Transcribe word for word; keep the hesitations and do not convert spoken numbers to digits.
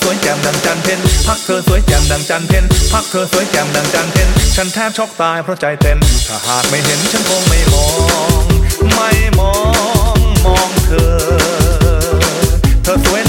วยแจ่มดังจันเพ็ญพักเธอสวยแจ่มดังจันเพ็ญพักเธอสวยแจ่มดังจันเพ็ญฉันแทบช็อกตายเพราะใจเต้นถ้าหากไม่เห็นฉันคงไม่มองไม่มองมองเธอเธอสวย